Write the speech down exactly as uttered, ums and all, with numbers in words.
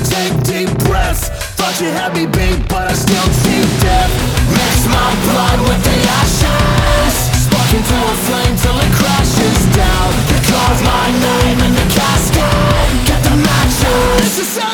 take deep breaths. Thought you had me beat, but I still see death. Mix my blood with the ashes, spark into a flame till it crashes down. They carve my name in the casket. Get the matches. This is